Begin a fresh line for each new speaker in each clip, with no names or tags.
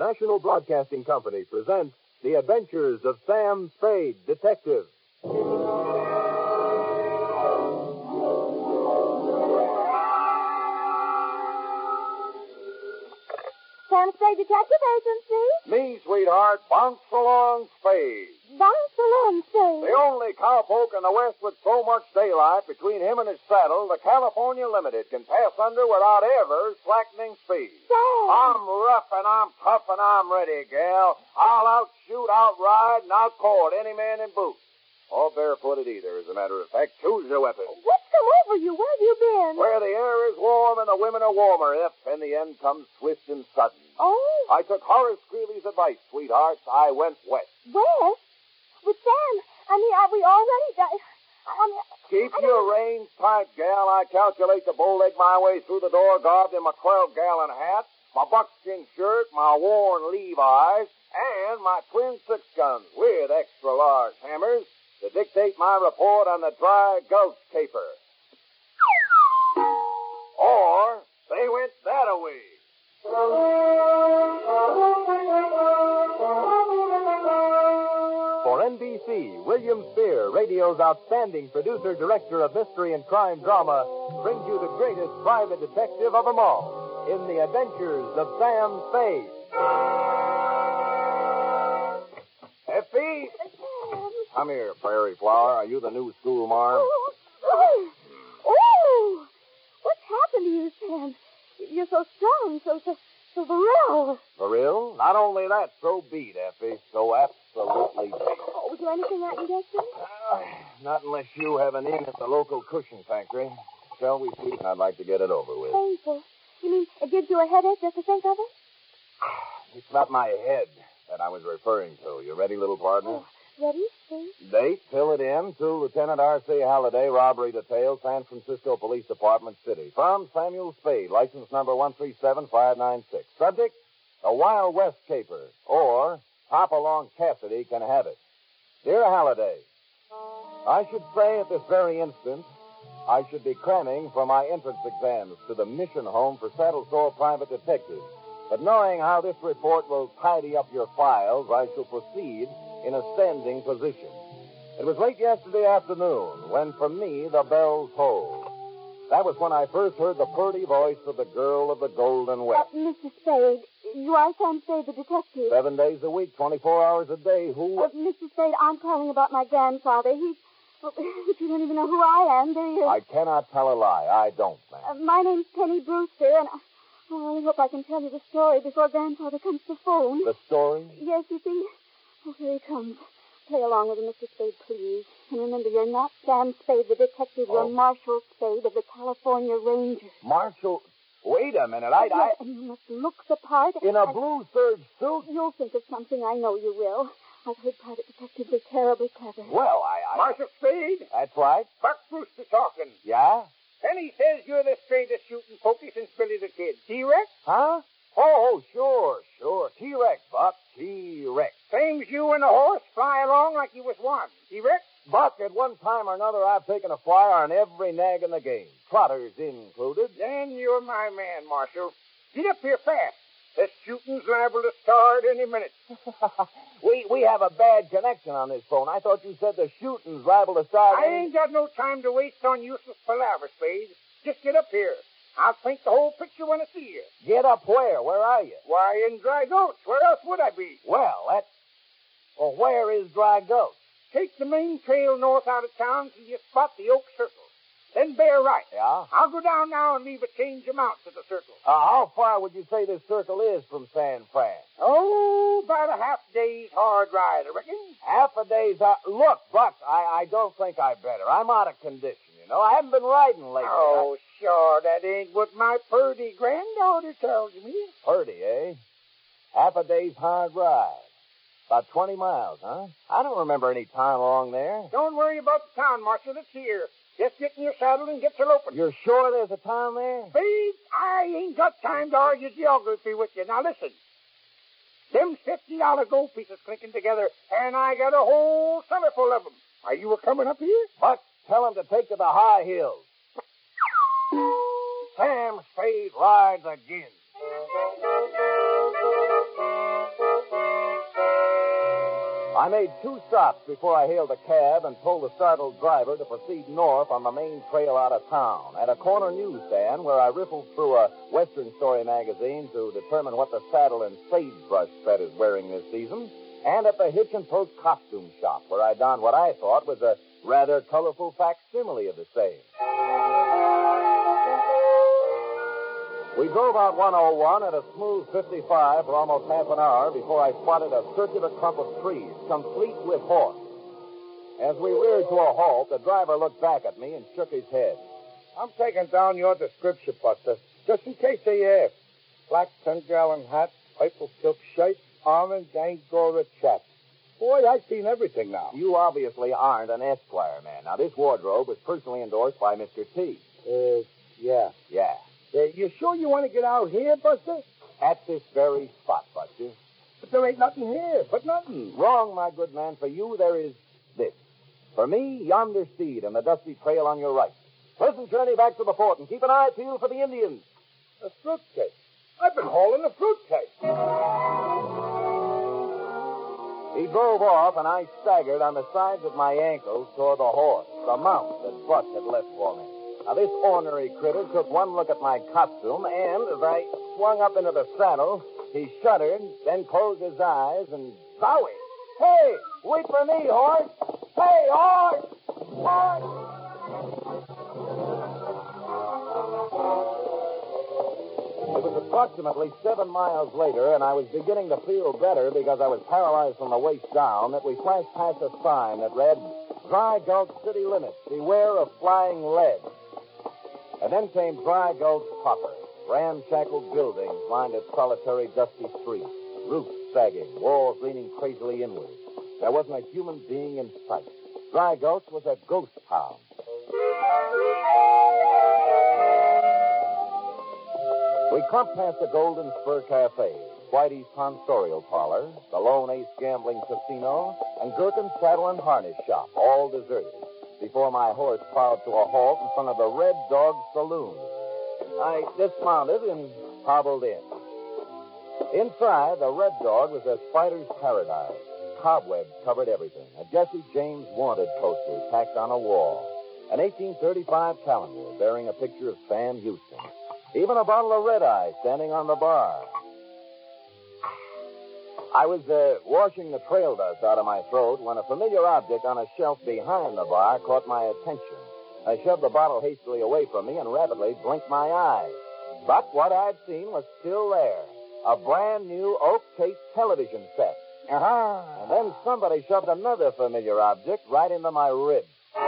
National Broadcasting Company presents The Adventures of Sam Spade, Detective.
Sam Spade Detective Agency?
Me, sweetheart, Bounce Along Spade.
Bounce along, Spade.
The only cowpoke in the West with so much daylight between him and his saddle, the California Limited can pass under without ever slackening speed.
Sam!
I'm rough and I'm tough and I'm ready, gal. I'll outshoot, outride, and outcourt any man in boots. Or barefooted either, as a matter of fact. Choose your weapon.
What's come over you? Where have you been?
Where the air is warm and the women are warmer, if in the end comes swift and sudden.
Oh?
I took Horace Greeley's advice, sweetheart. I went west.
West? With Sam? I mean, are we all ready?
Keep your reins tight, gal. I calculate to bow-leg my way through the door, garbed in my 12-gallon hat, my buckskin shirt, my worn Levi's, and my twin six-guns with extra-large hammers to dictate my report on the dry gulch caper. Or they went that-a-way.
For NBC, William Spear, radio's outstanding producer-director of mystery and crime drama, brings you the greatest private detective of them all in The Adventures of Sam Spade.
Effie!
Sam.
Come here, Prairie Flower. Are you the new school marm?
Oh! What's happened to you, Sam? You're so strong, so virile.
For real? Not only that, so beat, Effie. So absolutely beat.
Oh, was there anything I can get you?
Not unless you have an in at the local cushion factory. Shall we see? I'd like to get it over with.
Painful. You mean it gives you a headache just to think of it?
It's not my head that I was referring to. You ready, little partner?
Oh, ready, see?
Date, fill it in to Lieutenant R.C. Halliday, robbery detail, San Francisco Police Department City. Firm Samuel Spade, license number 137596. Subject, a Wild West caper, or Hopalong Cassidy can have it. Dear Halliday, I should say at this very instant, I should be cramming for my entrance exams to the mission home for Saddle Sore Private Detectives. But knowing how this report will tidy up your files, I shall proceed in a standing position. It was late yesterday afternoon when, for me, the bell tolled. That was when I first heard the purty voice of the girl of the Golden West.
Mr. Spade, you are Sam Spade, the detective.
7 days a week, 24 hours a day. Who?
Mr. Spade, I'm calling about my grandfather. He's... Well, you don't even know who I am, do you?
I cannot tell a lie. I don't, ma'am.
My name's Penny Brewster, and I only hope I can tell you the story before Grandfather comes to phone.
The story?
Yes, you see. Oh, here he comes. Play along with him, Mr. Spade, please. And remember, you're not Sam Spade, the detective. You're Marshal Spade of the California Rangers.
Marshal? Wait a minute.
Yes, and you must look the part.
In a blue serge suit?
You'll think of something. I know you will. I've heard private detectives are terribly clever.
Well, I...
Marshal Spade?
That's right.
Buck Brewster talking.
Yeah?
Penny says you're the straightest shooting pokey since Billy the Kid. T-Rex?
Huh? Oh, sure. T-Rex, Buck. T-Rex.
Same's you and the horse fly along like you was one. T-Rex?
Buck, at one time or another, I've taken a flyer on every nag in the game. Trotters included.
Then you're my man, Marshal. Get up here fast. This shooting's liable to start any minute.
We have a bad connection on this phone. I thought you said the shooting's liable to start.
I ain't got no time to waste on useless palaver, Spade. Just get up here. I'll paint the whole picture when I see you.
Get up where? Where are you?
Why, in Dry Gulch. Where else would I be?
Well, where is Dry Gulch?
Take the main trail north out of town till you spot the Oak Circle. Then bear right.
Yeah?
I'll go down now and leave a change of mounts at the circle.
How far would you say this circle is from San Fran?
Oh, about a half day's hard ride, I reckon.
Half a day's... Look, Buck, I don't think I better. I'm out of condition, you know. I haven't been riding lately.
Oh, sure, that ain't what my purdy granddaughter tells me.
Purdy, eh? Half a day's hard ride. About 20 miles, huh? I don't remember any town along there.
Don't worry about the town, Marshal. It's here. Just get in your saddle and get your open.
You're sure there's a town there?
Spade, I ain't got time to argue geography with you. Now listen. Them $50 gold pieces clinking together, and I got a whole cellar full of them. Are you coming up here?
Buck, tell him to take to the high hills.
Sam Spade rides again.
I made 2 stops before I hailed a cab and told the startled driver to proceed north on the main trail out of town. At a corner newsstand where I riffled through a Western Story magazine to determine what the saddle and sagebrush set is wearing this season, and at the Hitch and Post costume shop where I donned what I thought was a rather colorful facsimile of the same. We drove out 101 at a smooth 55 for almost half an hour before I spotted a circular clump of trees, complete with horse. As we reared to a halt, the driver looked back at me and shook his head.
I'm taking down your description, Buster, just in case they ask. Black 10-gallon hat, purple silk shirt, orange Angora chaps. Boy, I've seen everything now.
You obviously aren't an Esquire man. Now, this wardrobe was personally endorsed by Mr. T.
Yeah.
Yeah.
You sure you want to get out here, Buster?
At this very spot, Buster.
But there ain't nothing here, but nothing.
Wrong, my good man. For you, there is this. For me, yonder steed and the dusty trail on your right. Pleasant journey back to the fort, and keep an eye peeled for the Indians.
A fruitcake. I've been hauling a fruitcake.
He drove off, and I staggered on the sides of my ankles toward the horse, the mount that Buck had left for me. Now, this ornery critter took one look at my costume, and as I swung up into the saddle, he shuddered, then closed his eyes, and zowie! Hey, wait for me, horse! Hey, horse! Horse! It was approximately 7 miles later, and I was beginning to feel better because I was paralyzed from the waist down, that we flashed past a sign that read, Dry Gulch City Limits, beware of flying lead. And then came Dry Gulch proper, ramshackle buildings lined its solitary, dusty streets, roofs sagging, walls leaning crazily inward. There wasn't a human being in sight. Dry Gulch was a ghost town. We clumped past the Golden Spur Cafe, Whitey's Tonsorial Parlor, the Lone Ace Gambling Casino, and Gherkin's Saddle and Harness Shop, all deserted, before my horse plowed to a halt in front of the Red Dog Saloon. I dismounted and hobbled in. Inside, the Red Dog was a spider's paradise. Cobwebs covered everything. A Jesse James wanted poster tacked on a wall. An 1835 calendar bearing a picture of Sam Houston. Even a bottle of red-eye standing on the bar. I was washing the trail dust out of my throat when a familiar object on a shelf behind the bar caught my attention. I shoved the bottle hastily away from me and rapidly blinked my eyes. But what I'd seen was still there. A brand new oak case television set. And then somebody shoved another familiar object right into my ribs.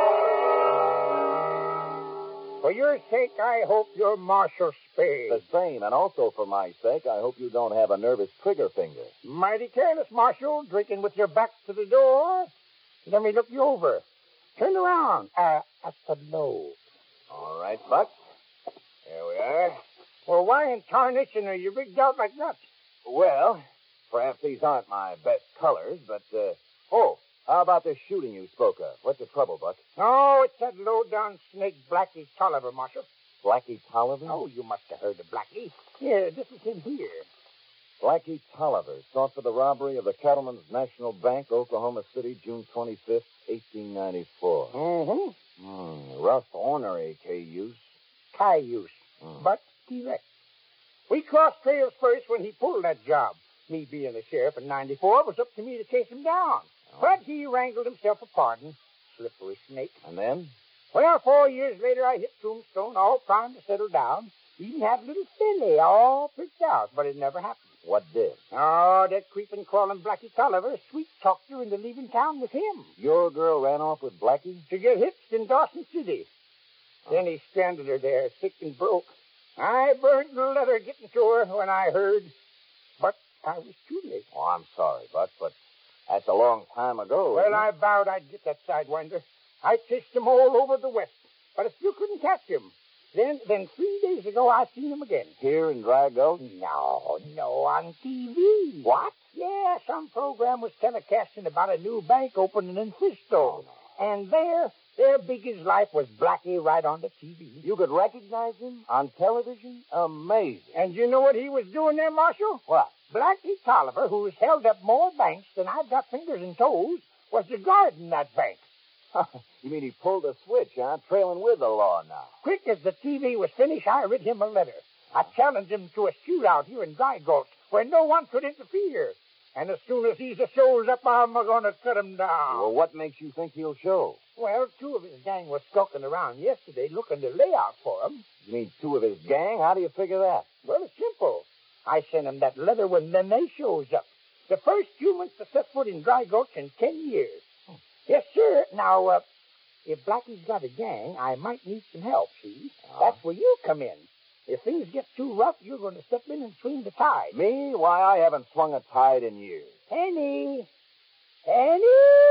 For your sake, I hope you're Marshal Spade.
The same, and also for my sake, I hope you don't have a nervous trigger finger.
Mighty careless, Marshal, drinking with your back to the door. Let me look you over. Turn around. At the lobe.
All right, Buck. Here we are.
Well, why in tarnation are you rigged out like that?
Well, perhaps these aren't my best colors, but, how about this shooting you spoke of? What's the trouble, Buck?
Oh, it's that low-down snake Blackie Tolliver, Marshal.
Blackie Tolliver?
Oh, you must have heard of Blackie. Yeah, this is him here.
Blackie Tolliver, sought for the robbery of the Cattlemen's National Bank, Oklahoma City, June 25th, 1894.
Mm-hmm.
Rough ornery, cayuse.
Cayuse. But direct. We crossed trails first when he pulled that job. Me being the sheriff in 94, it was up to me to chase him down. But he wrangled himself a pardon. Slippery snake.
And then?
Well, 4 years later, I hit Tombstone, all primed to settle down. Even had a little filly all picked out, but it never happened.
What did?
Oh, that creeping, crawling Blackie Tolliver sweet-talked her into leaving town with him.
Your girl ran off with Blackie?
To get hitched in Dawson City. Then he stranded her there, sick and broke. I burned the letter getting to her when I heard. But I was too late.
Oh, I'm sorry, Buck, but that's a long time ago.
Well, I vowed I'd get that sidewinder. I chased him all over the West, but I still couldn't catch him. Then 3 days ago, I seen him again.
Here in Dry Gulch?
No, on TV.
What?
Yeah, some program was telecasting about a new bank opening in Frisco. And there, big as life, was Blackie right on the TV.
You could recognize him on television? Amazing.
And you know what he was doing there, Marshal?
What?
Blackie Tolliver, who's held up more banks than I've got fingers and toes, was the guard in that bank.
You mean he pulled a switch, huh? Trailing with the law now.
Quick as the TV was finished, I writ him a letter. I challenged him to a shootout here in Dry Gulch where no one could interfere. And as soon as he shows up, I'm going to cut him down.
Well, what makes you think he'll show?
Well, 2 of his gang was skulking around yesterday looking to lay out for him.
You mean 2 of his gang? How do you figure that?
Well, it's simple. I sent him that letter when they shows up. The first humans to set foot in Dry Gulch in 10 years. Yes, sir. Now, if Blackie's got a gang, I might need some help, see? That's where you come in. If things get too rough, you're going to step in and swing the tide.
Me? Why, I haven't swung a tide in years.
Penny! Penny!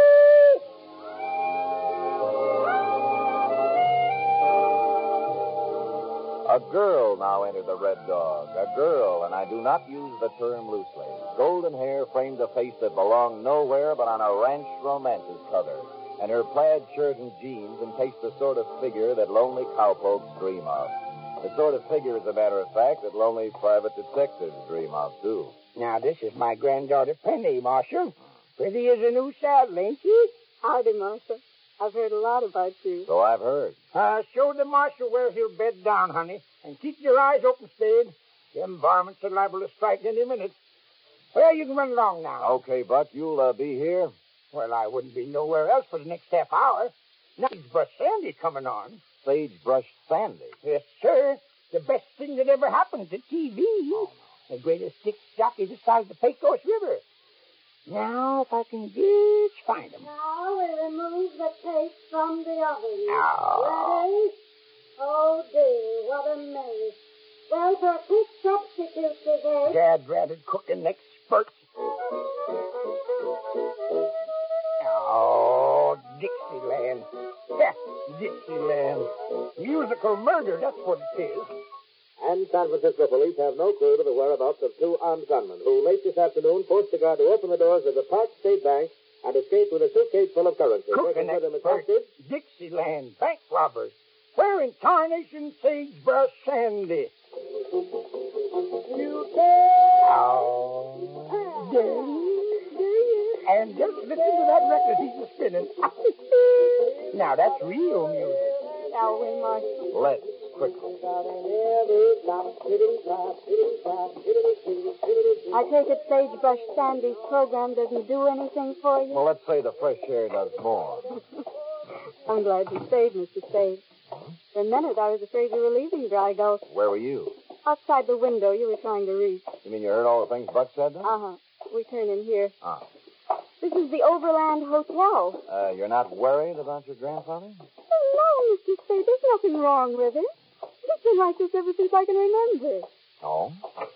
A girl now entered the Red Dog. A girl, and I do not use the term loosely. Golden hair framed a face that belonged nowhere but on a ranch romance's cover. And her plaid shirt and jeans encased the sort of figure that lonely cowpokes dream of. The sort of figure, as a matter of fact, that lonely private detectives dream of, too.
Now, this is my granddaughter, Penny, Marshal. Pretty as a new saddle, ain't she?
Howdy, Marshal. I've heard a lot about you.
So I've heard.
Show the marshal where he'll bed down, honey. And keep your eyes open, Spade. Them varmints are liable to strike any minute. Well, you can run along now.
Okay, Buck, you'll be here?
Well, I wouldn't be nowhere else for the next half hour. Now, Sagebrush Sandy coming on.
Sagebrush Sandy?
Yes, sir. The best thing that ever happened to TV. The greatest dick jockey this side of the Pecos River. Now, if I can just find him.
Now we remove the tape from the oven.
Oh.
Ready? Oh, dear, what a mess. Well, for a quick substitute today.
Dad-ratted cooking expert. Oh, Dixieland. Yeah, Dixieland. Musical murder, that's what it is.
And San Francisco police have no clue to the whereabouts of 2 armed gunmen who late this afternoon forced the guard to open the doors of the Park State Bank and escaped with a suitcase full of currency.
Cooking expert. Dixieland. Bank robbers. Where in tarnation Sagebrush Sandy?
You can.
Oh, there. And just listen to that record he's spinning. Now, that's real music.
Shall we, Marshal?
Let's, quickly.
I take it Sagebrush Sandy's program doesn't do anything for you?
Well, let's say the fresh air does more.
I'm glad you stayed, Mr. Spade. For a minute, I was afraid you were leaving Dry Gulch.
Where were you?
Outside the window you were trying to reach.
You mean you heard all the things Buck said then?
Uh-huh. We turn in here.
Ah.
This is the Overland Hotel.
You're not worried about your grandfather?
Oh, no, Mr. Spade. There's nothing wrong with it. He's been like this ever since I can remember.
Oh?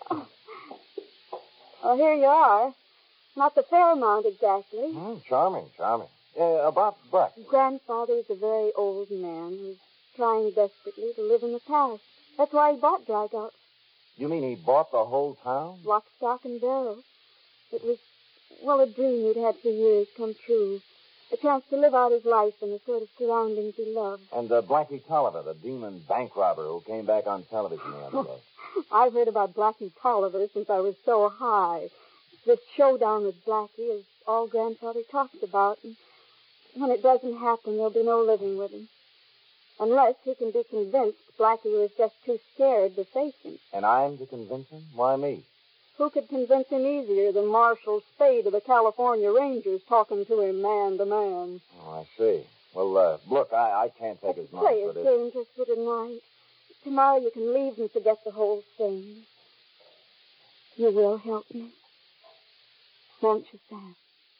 Well, here you are. Not the Fairmount exactly.
Charming. About Buck.
Grandfather's a very old man who's trying desperately to live in the past. That's why he bought Dry Gulch.
You mean he bought the whole town?
Lock, stock, and barrel. It was, well, a dream he'd had for years come true. A chance to live out his life in the sort of surroundings he loved.
And Blackie Tolliver, the demon bank robber who came back on television the other day.
I've heard about Blackie Tolliver since I was so high. This showdown with Blackie is all Grandfather talks about. And when it doesn't happen, there'll be no living with him. Unless he can be convinced Blackie was just too scared to face him.
And I'm to convince him? Why me?
Who could convince him easier than Marshal Spade of the California Rangers talking to him man to man?
Oh, I see. Well, look, I can't take as much
Play
for
a
this.
game just for tonight. Tomorrow you can leave and forget the whole thing. You will help me. Won't you, Sam?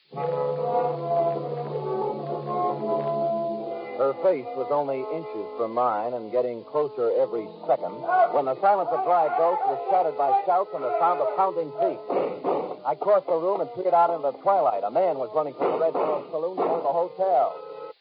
Her face was only inches from mine and getting closer every second when the silence of Dry Gulch was shattered by shouts and the sound of pounding feet. I crossed the room and peered out into the twilight. A man was running from the Red Dog Saloon toward the hotel.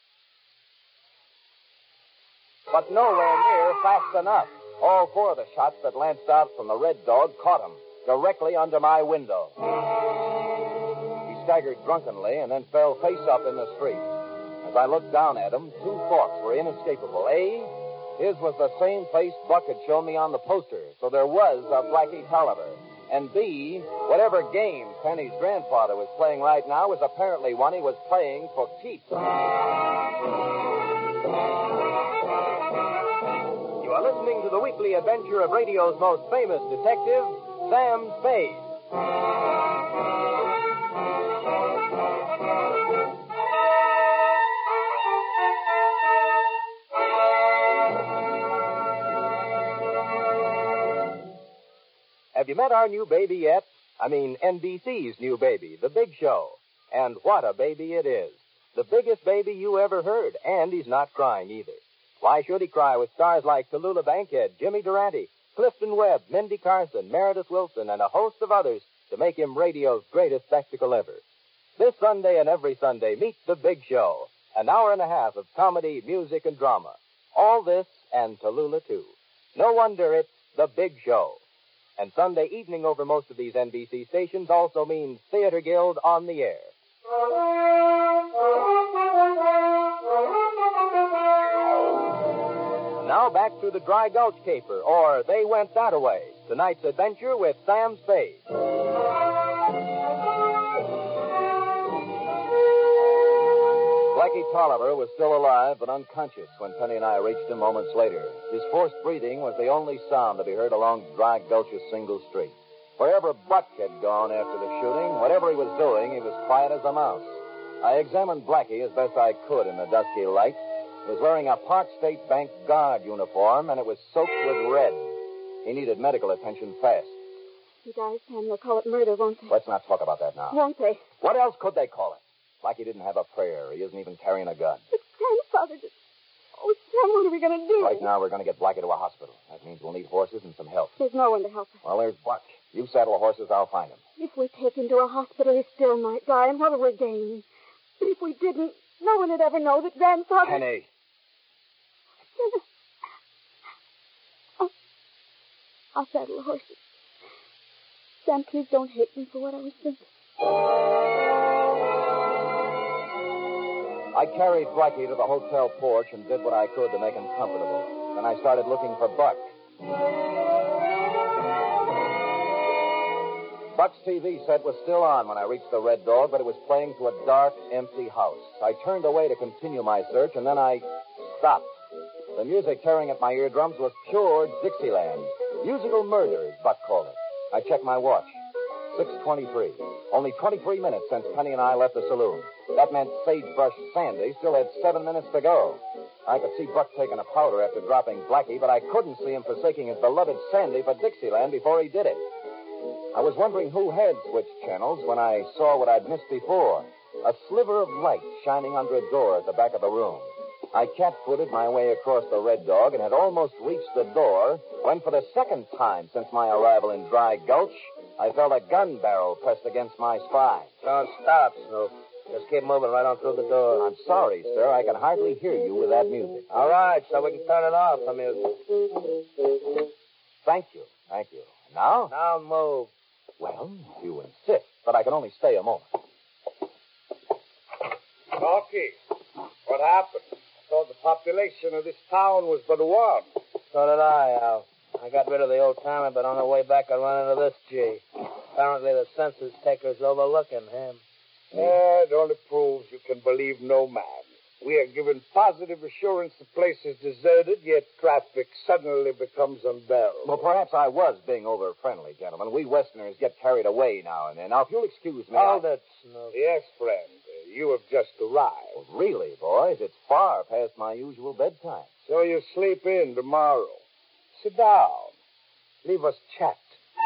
But nowhere near fast enough. All 4 of the shots that lanced out from the Red Dog caught him directly under my window. He staggered drunkenly and then fell face up in the street. As I looked down at him, 2 thoughts were inescapable. A, his was the same face Buck had shown me on the poster, so there was a Blackie Tolliver. And B, whatever game Penny's grandfather was playing right now was apparently one he was playing for keeps. You are listening to the weekly adventure of radio's most famous detective, Sam Spade. Have you met our new baby yet? I mean, NBC's new baby, The Big Show. And what a baby it is. The biggest baby you ever heard, and he's not crying either. Why should he cry with stars like Tallulah Bankhead, Jimmy Durante, Clifton Webb, Mindy Carson, Meredith Wilson, and a host of others to make him radio's greatest spectacle ever? This Sunday and every Sunday, meet The Big Show, an hour and a half of comedy, music, and drama. All this and Tallulah, too. No wonder it's The Big Show. And Sunday evening over most of these NBC stations also means Theater Guild on the air. Now back to the Dry Gulch Caper, or They Went That-A-Way. Tonight's adventure with Sam Spade. Blackie Tolliver was still alive but unconscious when Penny and I reached him moments later. His forced breathing was the only sound to be heard along Dry Gulch's single street. Wherever Buck had gone after the shooting, whatever he was doing, he was quiet as a mouse. I examined Blackie as best I could in the dusky light. He was wearing a Park State Bank guard uniform, and it was soaked with red. He needed medical attention fast.
He dies, Sam. They'll call it murder, won't they?
Let's not talk about that now.
Won't they?
What else could they call it? Blackie didn't have a prayer. He isn't even carrying a gun.
But Grandfather just... Oh, Sam, what are we going to do?
Right now, we're going to get Blackie to a hospital. That means we'll need horses and some help.
There's no one to help us.
Well, there's Buck. You saddle the horses, I'll find him.
If we take him to a hospital, he still might die, and what will we gain? But if we didn't, no one would ever know that Grandfather...
Penny.
I'll saddle the horses. Sam, please don't hate me for what I was thinking.
I carried Blackie to the hotel porch and did what I could to make him comfortable. Then I started looking for Buck. Buck's TV set was still on when I reached the Red Dog, but it was playing to a dark, empty house. I turned away to continue my search, and then I stopped. The music tearing at my eardrums was pure Dixieland. Musical murder, as Buck called it. I checked my watch. 6:23. Only 23 minutes since Penny and I left the saloon. That meant Sagebrush Sandy still had 7 minutes to go. I could see Buck taking a powder after dropping Blackie, but I couldn't see him forsaking his beloved Sandy for Dixieland before he did it. I was wondering who had switched channels when I saw what I'd missed before. A sliver of light shining under a door at the back of the room. I cat-footed my way across the Red Dog and had almost reached the door when, for the second time since my arrival in Dry Gulch, I felt a gun barrel pressed against my spine.
Don't stop, Snoop. Just keep moving right on through the door.
I'm sorry, sir. I can hardly hear you with that music.
All right, so we can turn it off, the music.
Thank you. Thank you. Now?
Now move.
Well, if you insist, but I can only stay a moment.
Talkie, what happened? I thought the population of this town was but one.
So did I, Al. I got rid of the old timer, but on the way back I ran into this G. Apparently the census taker's overlooking him.
It only proves you can believe no man. We are given positive assurance the place is deserted, yet traffic suddenly becomes unbearable.
Well, perhaps I was being over-friendly, gentlemen. We Westerners get carried away now and then. Now, if you'll excuse me...
Hold it, Snoop.
Yes, friend. You have just arrived.
Well, really, boys, it's far past my usual bedtime.
So you sleep in tomorrow. Sit down. Leave us chat.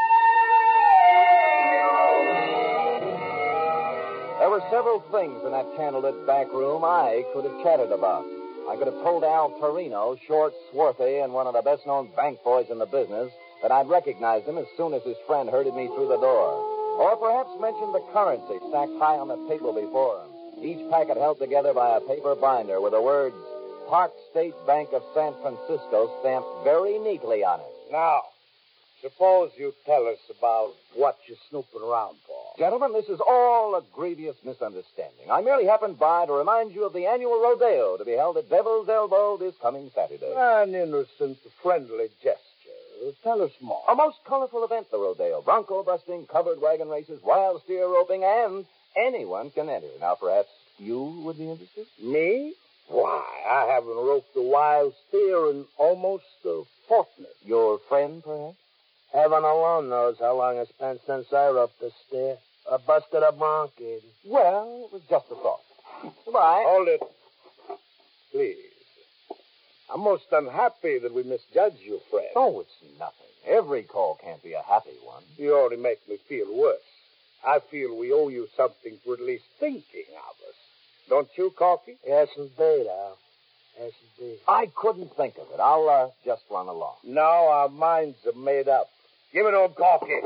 There were several things in that candlelit back room I could have chatted about. I could have told Al Torino, short, swarthy, and one of the best-known bank boys in the business, that I'd recognize him as soon as his friend herded me through the door. Or perhaps mention the currency stacked high on the table before him, each packet held together by a paper binder with the words, Park State Bank of San Francisco stamped very neatly on it.
Now, suppose you tell us about what you're snooping around for.
Gentlemen, this is all a grievous misunderstanding. I merely happened by to remind you of the annual rodeo to be held at Devil's Elbow this coming Saturday.
An innocent, friendly gesture. Tell us more.
A most colorful event, the rodeo. Bronco busting, covered wagon races, wild steer roping, and anyone can enter. Now, perhaps you would be interested?
Me? Why, I haven't roped a wild steer in almost a fortnight.
Your friend, perhaps?
Heaven alone knows how long it's been since I roped a steer. I busted a bronc, even.
Well, it was just a thought. Goodbye.
Hold it. Please. I'm most unhappy that we misjudged you, Fred.
Oh, it's nothing. Every call can't be a happy one.
You only make me feel worse. I feel we owe you something for at least thinking of us. Don't you, Corky?
Yes, indeed, Al. Yes, indeed.
I couldn't think of it. I'll just run along.
Now our minds are made up. Give it on, Corky.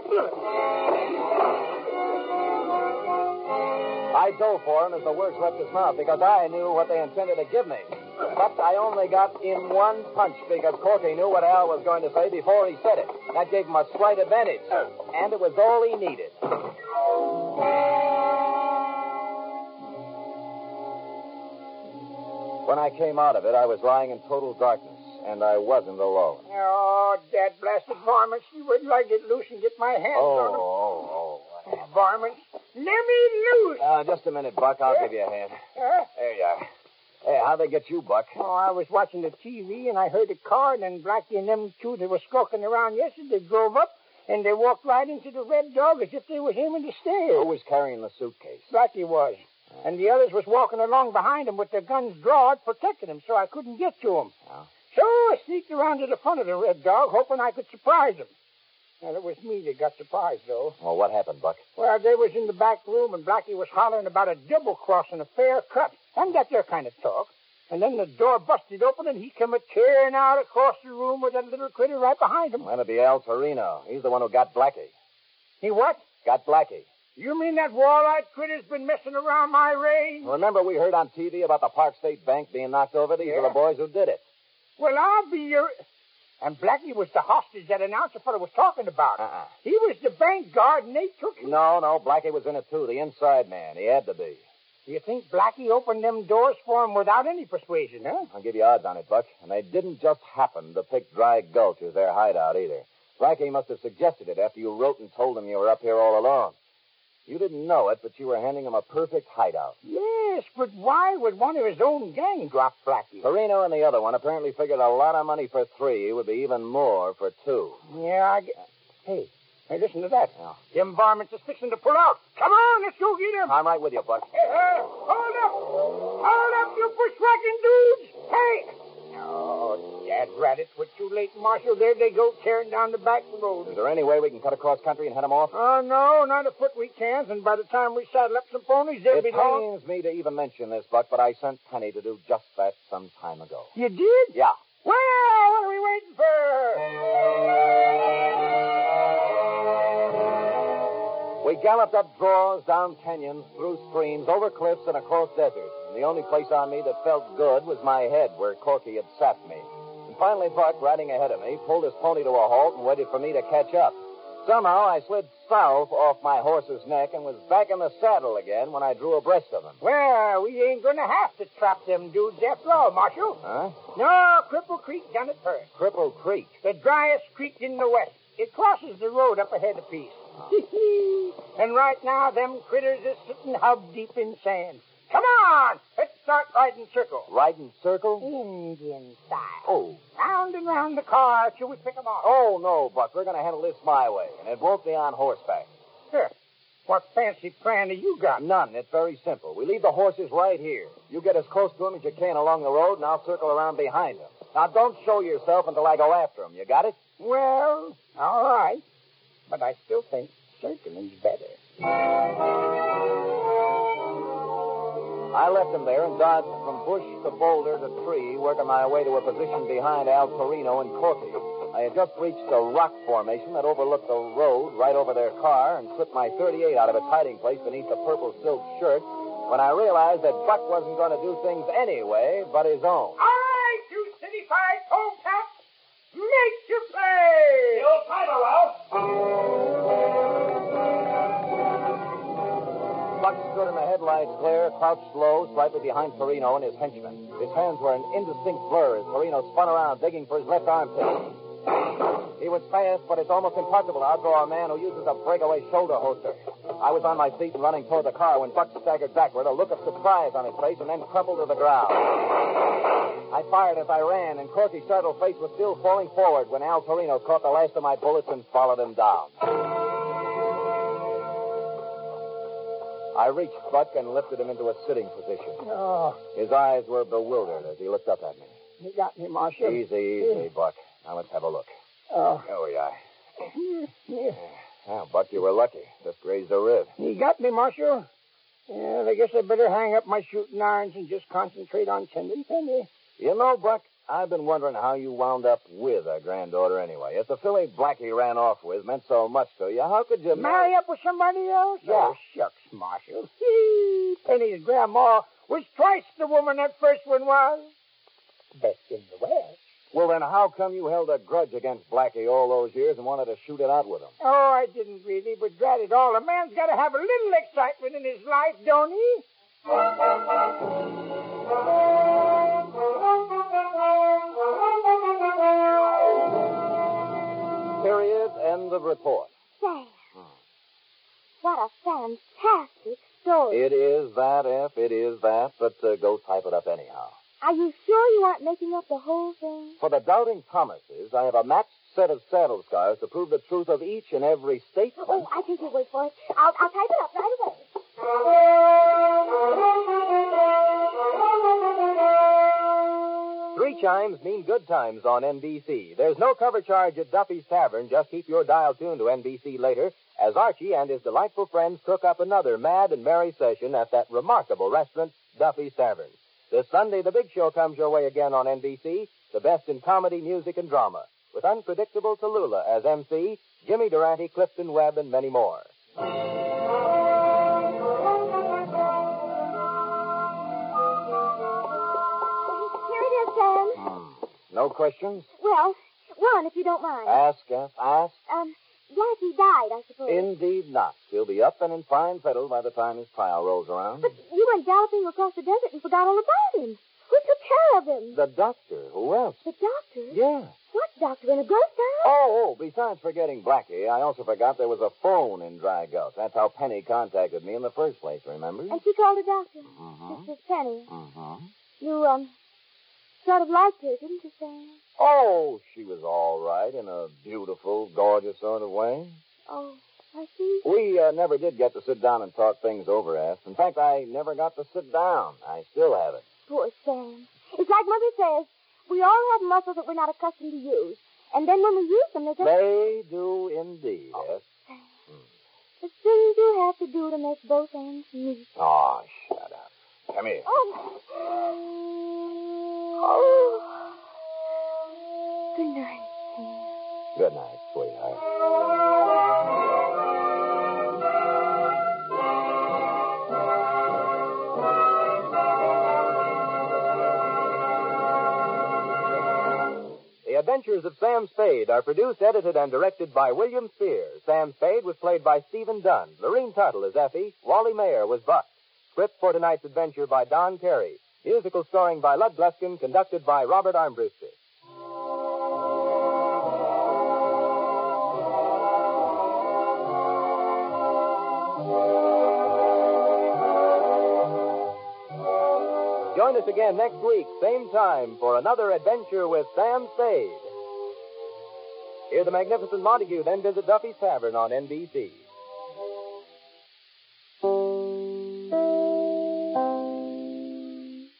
I dove for him as the words left his mouth because I knew what they intended to give me. But I only got in one punch because Corky knew what Al was going to say before he said it. That gave him a slight advantage. And it was all he needed. When I came out of it, I was lying in total darkness, and I wasn't alone.
Oh, that blasted varmints. You wouldn't like to get loose and get my hands on them. Varmints. Let me loose.
Just a minute, Buck. I'll give you a hand. There you are. Hey, how'd they get you, Buck?
Oh, I was watching the TV, and I heard a car, and then Blackie and them two that were skulking around yesterday drove up, and they walked right into the Red Dog as if they was aiming to steal.
Who was carrying the suitcase?
Blackie was. And the others was walking along behind him with their guns drawn, protecting him, so I couldn't get to him.
Oh.
So I sneaked around to the front of the Red Dog, hoping I could surprise him. Well, it was me that got surprised, though.
Well, what happened, Buck?
Well, they was in the back room, and Blackie was hollering about a double cross and a fair cut. And that there kind of talk. And then the door busted open, and he come a-tearing out across the room with that little critter right behind him.
That'd be Al Torino. He's the one who got Blackie.
He what?
Got Blackie.
You mean that wall-eyed critter's been messing around my range?
Remember we heard on TV about the Park State Bank being knocked over? These are the boys who did it.
Well, I'll be your... And Blackie was the hostage that announcer fellow was talking about. He was the bank guard, and they took him.
No, Blackie was in it, too. The inside man. He had to be.
You think Blackie opened them doors for him without any persuasion, huh?
I'll give you odds on it, Buck. And they didn't just happen to pick Dry Gulch as their hideout, either. Blackie must have suggested it after you wrote and told him you were up here all alone. You didn't know it, but you were handing him a perfect hideout.
Yes, but why would one of his own gang drop Blackie?
Torino and the other one apparently figured a lot of money for 3 would be even more for 2.
Yeah, Hey, listen to that.
Yeah.
Them varmints is fixing to pull out. Come on, let's go get him.
I'm right with you, Buck.
Hold up. Hold up, you bushwhacking dudes. Hey. Oh, dad rat, it's too late, Marshal. There they go, tearing down the back road.
Is there any way we can cut across country and head them off?
Oh, no, not afoot we can't. And by the time we saddle up some ponies, they'll be long.
It pains me to even mention this, Buck, but I sent Penny to do just that some time ago.
You did?
Yeah.
Well, what are we waiting for?
We galloped up draws, down canyons, through streams, over cliffs, and across deserts. And the only place on me that felt good was my head, where Corky had sapped me. And finally, Buck, riding ahead of me, pulled his pony to a halt and waited for me to catch up. Somehow, I slid south off my horse's neck and was back in the saddle again when I drew abreast of him.
Well, we ain't going to have to trap them dudes after all, Marshal.
Huh?
No, Cripple Creek done it first.
Cripple Creek?
The driest creek in the west. It crosses the road up ahead a piece. And right now, them critters is sitting hub deep in sand. Come on! Let's start riding circle.
Riding circle?
Indian style.
Oh.
Round and round the car till we pick 'em off.
Oh, no, Buck. We're going to handle this my way, and it won't be on horseback.
Sure. What fancy plan have you got?
None. It's very simple. We leave the horses right here. You get as close to them as you can along the road, and I'll circle around behind them. Now, don't show yourself until I go after them. You got it?
Well, all right. But I still think circling's better.
I left him there and dodged from bush to boulder to tree, working my way to a position behind Al Torino and Corky. I had just reached a rock formation that overlooked the road right over their car and slipped my .38 out of its hiding place beneath the purple silk shirt when I realized that Buck wasn't going to do things anyway but his own.
All right, you city-fied polecats, make your play! The old timer, Ralph.
Buck stood in the headlights glare, crouched low, slightly behind Torino and his henchmen. His hands were an indistinct blur as Torino spun around, digging for his left armpit. He was fast, but it's almost impossible to outdraw a man who uses a breakaway shoulder holster. I was on my feet and running toward the car when Buck staggered backward, a look of surprise on his face, and then crumpled to the ground. I fired as I ran, and Corky's startled face was still falling forward when Al Torino caught the last of my bullets and followed him down. I reached Buck and lifted him into a sitting position.
Oh,
His eyes were bewildered as he looked up at me.
you got me, Marshal.
Easy, Buck. Now let's have a look.
Oh.
There we are.
Yeah.
Well, Buck, you were lucky. Just grazed a rib.
You got me, Marshal. Yeah, I guess I better hang up my shooting irons and just concentrate on tending Penny.
You know, Buck, I've been wondering how you wound up with a granddaughter anyway. If the filly Blackie ran off with meant so much to you, how could you
Marry up with somebody else?
Yeah.
Oh, shucks, Marshal. Penny's grandma was twice the woman that first one was. Best in the West.
Well, then how come you held a grudge against Blackie all those years and wanted to shoot it out with him?
Oh, I didn't really, but drat it all, a man's got to have a little excitement in his life, don't he?
Period. End of report.
Sam. What a fantastic story.
It is that, F. It is that. But go type it up anyhow.
Are you sure you aren't making up the whole thing?
For the doubting Thomases, I have a matched set of saddle scars to prove the truth of each and every statement.
Oh, I think you'll wait for it. I'll type it up right away.
Three chimes mean good times on NBC. There's no cover charge at Duffy's Tavern. Just keep your dial tuned to NBC later as Archie and his delightful friends cook up another mad and merry session at that remarkable restaurant, Duffy's Tavern. This Sunday, the big show comes your way again on NBC, the best in comedy, music, and drama, with unpredictable Tallulah as MC, Jimmy Durante, Clifton Webb, and many more.
Here it is, Sam.
No questions?
Well, one, if you don't mind.
Ask, F. Ask.
Blackie died, I suppose.
Indeed not. He'll be up and in fine fettle by the time his trial rolls around.
But you went galloping across the desert and forgot all about him. Who took care of him?
The doctor. Who else?
The doctor?
Yeah.
What doctor? In a ghost town?
Oh, besides forgetting Blackie, I also forgot there was a phone in Dry Gulch. That's how Penny contacted me in the first place, remember?
And she called the doctor.
Mm-hmm.
Mrs. Penny.
Mm-hmm.
You, sort of liked her, didn't you, Sam?
Oh, she was all right in a beautiful, gorgeous sort of way.
Oh, I see.
We never did get to sit down and talk things over, F. In fact, I never got to sit down. I still haven't.
Poor Sam. It's like Mother says. We all have muscles that we're not accustomed to use. And then when we use them, they just...
They do indeed, F.
The things you have to do to make both ends meet.
Oh, shut up. Come here.
Oh. Good night, Sam.
Good night, sweetheart.
The Adventures of Sam Spade are produced, edited, and directed by William Spear. Sam Spade was played by Stephen Dunn. Lorene Tuttle as Effie. Wally Mayer was Buck. Script for tonight's adventure by Don Carey. Musical scoring by Lud Gluskin, conducted by Robert Armbruster. Join us again next week, same time, for another adventure with Sam Spade. Hear the magnificent Montague, then visit Duffy's Tavern on NBC.